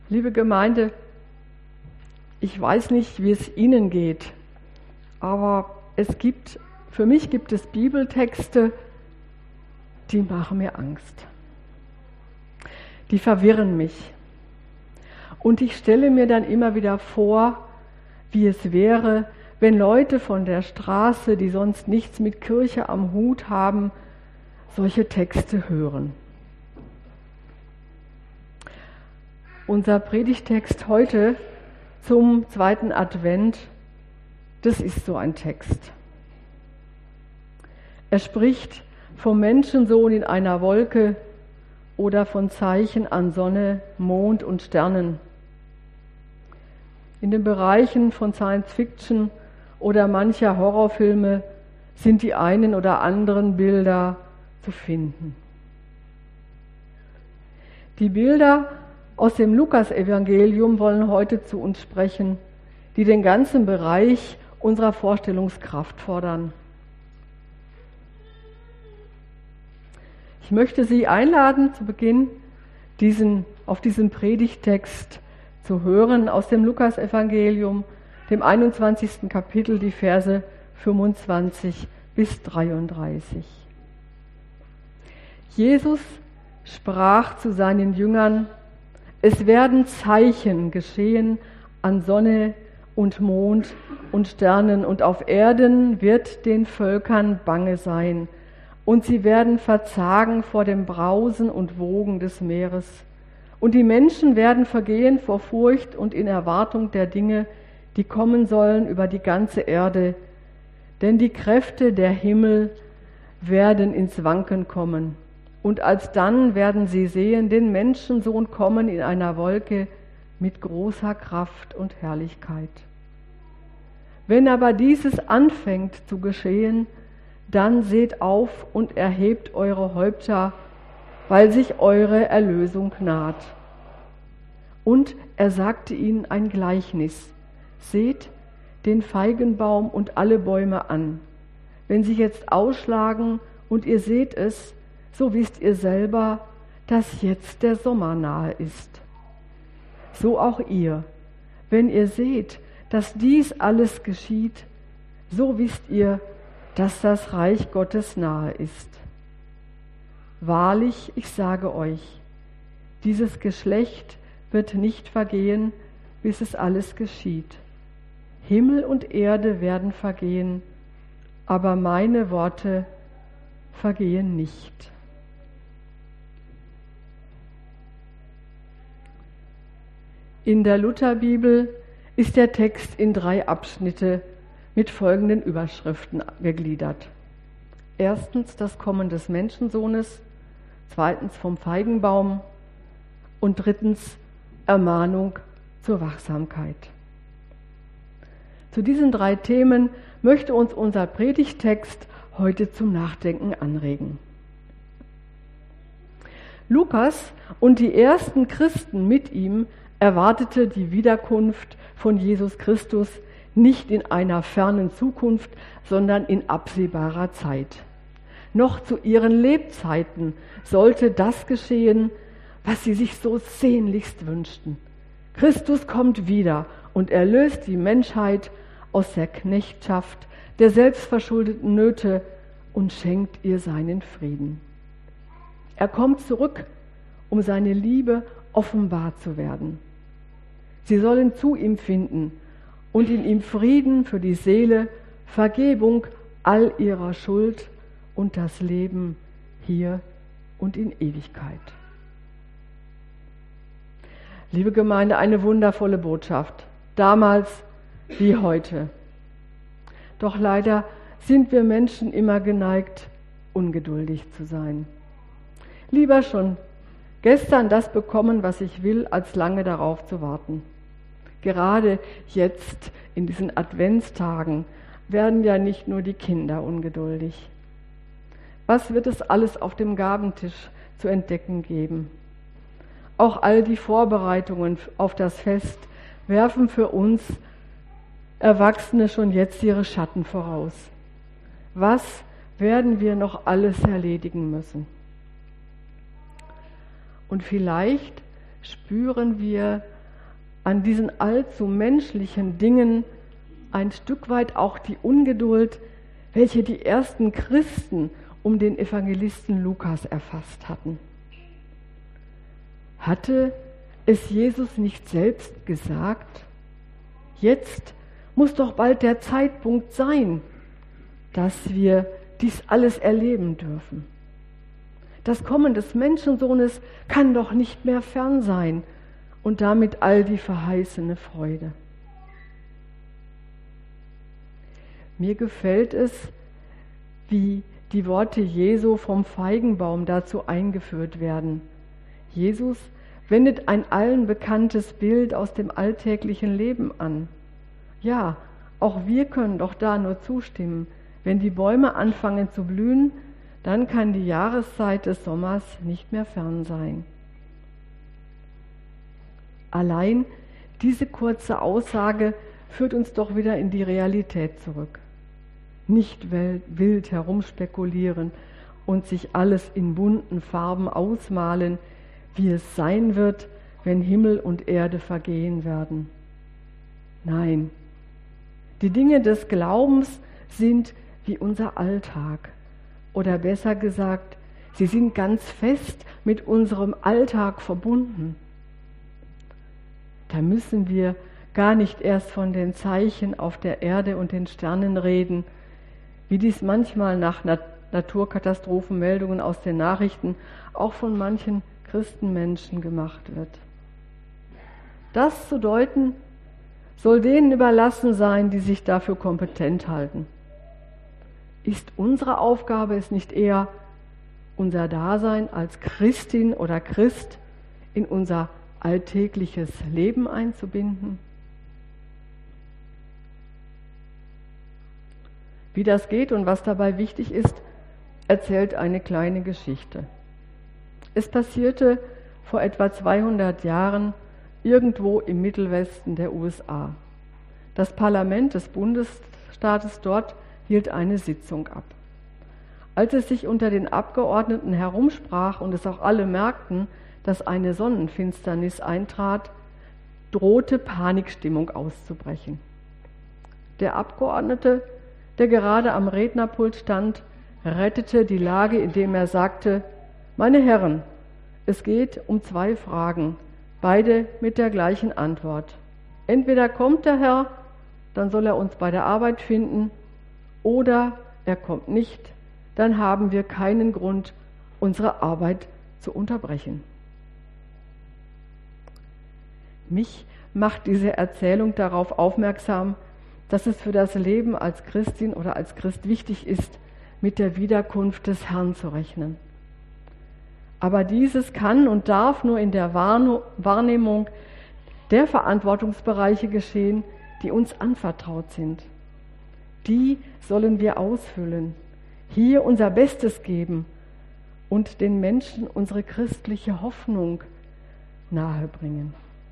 Liebe Gemeinde, ich weiß nicht, wie es Ihnen geht, aber für mich gibt es Bibeltexte, die machen mir Angst. Die verwirren mich. Und ich stelle mir dann immer wieder vor, wie es wäre, wenn Leute von der Straße, die sonst nichts mit Kirche am Hut haben, solche Texte hören. Unser Predigtext heute zum 2. Advent, das ist so ein Text. Er spricht vom Menschensohn in einer Wolke oder von Zeichen an Sonne, Mond und Sternen. In den Bereichen von Science Fiction oder mancher Horrorfilme sind die einen oder anderen Bilder zu finden. Die Bilder aus dem Lukasevangelium wollen heute zu uns sprechen, die den ganzen Bereich unserer Vorstellungskraft fordern. Ich möchte Sie einladen, zu Beginn auf diesen Predigtext zu hören aus dem Lukasevangelium, dem 21. Kapitel, die Verse 25 bis 33. Jesus sprach zu seinen Jüngern: Es werden Zeichen geschehen an Sonne und Mond und Sternen, und auf Erden wird den Völkern bange sein, und sie werden verzagen vor dem Brausen und Wogen des Meeres. Und die Menschen werden vergehen vor Furcht und in Erwartung der Dinge, die kommen sollen über die ganze Erde. Denn die Kräfte der Himmel werden ins Wanken kommen. Und alsdann werden sie sehen, den Menschensohn kommen in einer Wolke mit großer Kraft und Herrlichkeit. Wenn aber dieses anfängt zu geschehen, dann seht auf und erhebt eure Häupter, weil sich eure Erlösung naht. Und er sagte ihnen ein Gleichnis: Seht den Feigenbaum und alle Bäume an. Wenn sie jetzt ausschlagen und ihr seht es, so wisst ihr selber, dass jetzt der Sommer nahe ist. So auch ihr, wenn ihr seht, dass dies alles geschieht, so wisst ihr, dass das Reich Gottes nahe ist. Wahrlich, ich sage euch, dieses Geschlecht wird nicht vergehen, bis es alles geschieht. Himmel und Erde werden vergehen, aber meine Worte vergehen nicht. In der Lutherbibel ist der Text in 3 Abschnitte mit folgenden Überschriften gegliedert. Erstens das Kommen des Menschensohnes, zweitens vom Feigenbaum und drittens Ermahnung zur Wachsamkeit. Zu diesen 3 Themen möchte uns unser Predigtext heute zum Nachdenken anregen. Lukas und die ersten Christen mit ihm erwartete die Wiederkunft von Jesus Christus nicht in einer fernen Zukunft, sondern in absehbarer Zeit. Noch zu ihren Lebzeiten sollte das geschehen, was sie sich so sehnlichst wünschten. Christus kommt wieder und erlöst die Menschheit aus der Knechtschaft, der selbstverschuldeten Nöte und schenkt ihr seinen Frieden. Er kommt zurück, um seine Liebe offenbar zu werden. Sie sollen zu ihm finden und in ihm Frieden für die Seele, Vergebung all ihrer Schuld und das Leben hier und in Ewigkeit. Liebe Gemeinde, eine wundervolle Botschaft, damals wie heute. Doch leider sind wir Menschen immer geneigt, ungeduldig zu sein. Lieber schon gestern das bekommen, was ich will, als lange darauf zu warten. Gerade jetzt in diesen Adventstagen werden ja nicht nur die Kinder ungeduldig. Was wird es alles auf dem Gabentisch zu entdecken geben? Auch all die Vorbereitungen auf das Fest werfen für uns Erwachsene schon jetzt ihre Schatten voraus. Was werden wir noch alles erledigen müssen? Und vielleicht spüren wir an diesen allzu menschlichen Dingen ein Stück weit auch die Ungeduld, welche die ersten Christen um den Evangelisten Lukas erfasst hatten. Hatte es Jesus nicht selbst gesagt? Jetzt muss doch bald der Zeitpunkt sein, dass wir dies alles erleben dürfen. Das Kommen des Menschensohnes kann doch nicht mehr fern sein und damit all die verheißene Freude. Mir gefällt es, wie die Worte Jesu vom Feigenbaum dazu eingeführt werden. Jesus wendet ein allen bekanntes Bild aus dem alltäglichen Leben an. Ja, auch wir können doch da nur zustimmen. Wenn die Bäume anfangen zu blühen, dann kann die Jahreszeit des Sommers nicht mehr fern sein. Allein diese kurze Aussage führt uns doch wieder in die Realität zurück. Nicht wild herumspekulieren und sich alles in bunten Farben ausmalen, wie es sein wird, wenn Himmel und Erde vergehen werden. Nein, die Dinge des Glaubens sind wie unser Alltag. Oder besser gesagt, sie sind ganz fest mit unserem Alltag verbunden. Da müssen wir gar nicht erst von den Zeichen auf der Erde und den Sternen reden, wie dies manchmal nach Naturkatastrophenmeldungen aus den Nachrichten auch von manchen Christenmenschen gemacht wird. Das zu deuten, soll denen überlassen sein, die sich dafür kompetent halten. Ist unsere Aufgabe es nicht eher, unser Dasein als Christin oder Christ in unser alltägliches Leben einzubinden? Wie das geht und was dabei wichtig ist, erzählt eine kleine Geschichte. Es passierte vor etwa 200 Jahren irgendwo im Mittelwesten der USA. Das Parlament des Bundesstaates dort hielt eine Sitzung ab. Als es sich unter den Abgeordneten herumsprach und es auch alle merkten, dass eine Sonnenfinsternis eintrat, drohte Panikstimmung auszubrechen. Der Abgeordnete, der gerade am Rednerpult stand, rettete die Lage, indem er sagte: Meine Herren, es geht um 2 Fragen, beide mit der gleichen Antwort. Entweder kommt der Herr, dann soll er uns bei der Arbeit finden, oder er kommt nicht, dann haben wir keinen Grund, unsere Arbeit zu unterbrechen. Mich macht diese Erzählung darauf aufmerksam, dass es für das Leben als Christin oder als Christ wichtig ist, mit der Wiederkunft des Herrn zu rechnen. Aber dieses kann und darf nur in der Wahrnehmung der Verantwortungsbereiche geschehen, die uns anvertraut sind. Die sollen wir ausfüllen, hier unser Bestes geben und den Menschen unsere christliche Hoffnung nahebringen.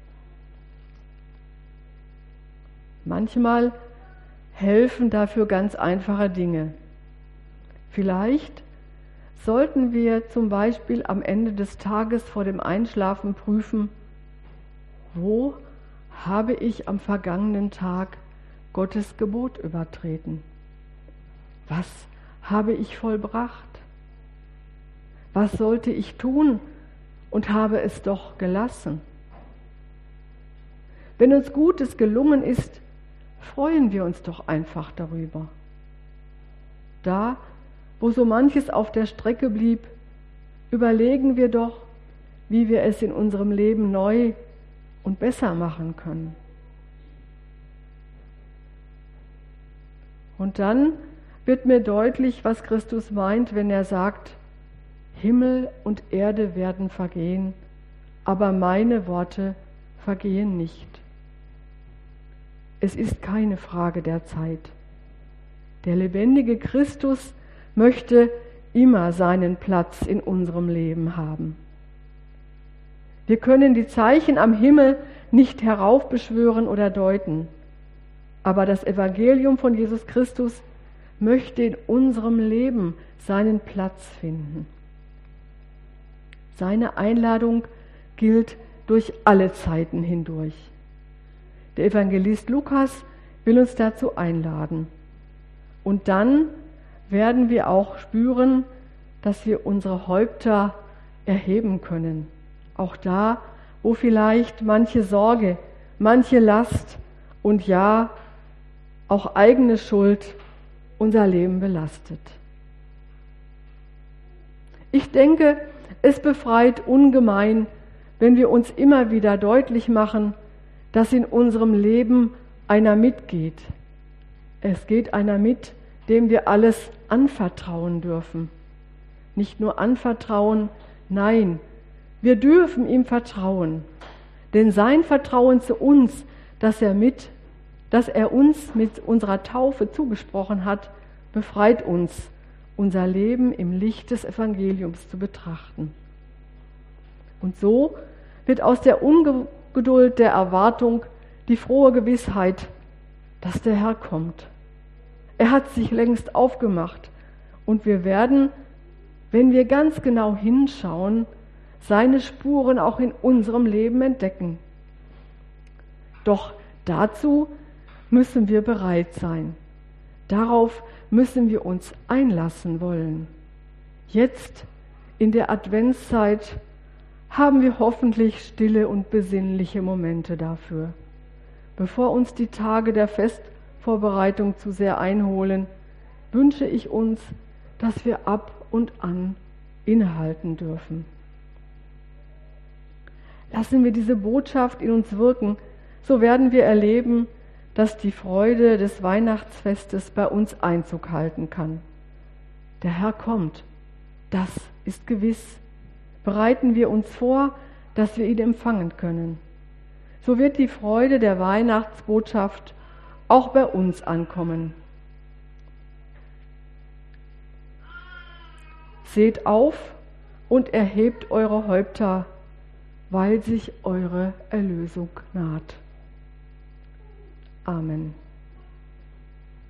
Manchmal helfen dafür ganz einfache Dinge. Vielleicht sollten wir zum Beispiel am Ende des Tages vor dem Einschlafen prüfen, wo habe ich am vergangenen Tag Gottes Gebot übertreten? Was habe ich vollbracht? Was sollte ich tun und habe es doch gelassen? Wenn uns Gutes gelungen ist, freuen wir uns doch einfach darüber. Da, wo so manches auf der Strecke blieb, überlegen wir doch, wie wir es in unserem Leben neu und besser machen können. Und dann wird mir deutlich, was Christus meint, wenn er sagt: Himmel und Erde werden vergehen, aber meine Worte vergehen nicht. Es ist keine Frage der Zeit. Der lebendige Christus möchte immer seinen Platz in unserem Leben haben. Wir können die Zeichen am Himmel nicht heraufbeschwören oder deuten, aber das Evangelium von Jesus Christus möchte in unserem Leben seinen Platz finden. Seine Einladung gilt durch alle Zeiten hindurch. Der Evangelist Lukas will uns dazu einladen. Und dann werden wir auch spüren, dass wir unsere Häupter erheben können. Auch da, wo vielleicht manche Sorge, manche Last und ja, auch eigene Schuld unser Leben belastet. Ich denke, es befreit ungemein, wenn wir uns immer wieder deutlich machen, dass in unserem Leben einer mitgeht. Es geht einer mit, dem wir alles anvertrauen dürfen. Nicht nur anvertrauen, nein, wir dürfen ihm vertrauen. Denn sein Vertrauen zu uns, dass er uns mit unserer Taufe zugesprochen hat, befreit uns, unser Leben im Licht des Evangeliums zu betrachten. Und so wird aus der Ungeduld der Erwartung die frohe Gewissheit, dass der Herr kommt. Er hat sich längst aufgemacht und wir werden, wenn wir ganz genau hinschauen, seine Spuren auch in unserem Leben entdecken. Doch dazu müssen wir bereit sein. Darauf müssen wir uns einlassen wollen. Jetzt in der Adventszeit haben wir hoffentlich stille und besinnliche Momente dafür. Bevor uns die Tage der Festvorbereitung zu sehr einholen, wünsche ich uns, dass wir ab und an innehalten dürfen. Lassen wir diese Botschaft in uns wirken, so werden wir erleben, dass die Freude des Weihnachtsfestes bei uns Einzug halten kann. Der Herr kommt, das ist gewiss. Bereiten wir uns vor, dass wir ihn empfangen können. So wird die Freude der Weihnachtsbotschaft auch bei uns ankommen. Seht auf und erhebt eure Häupter, weil sich eure Erlösung naht. Amen.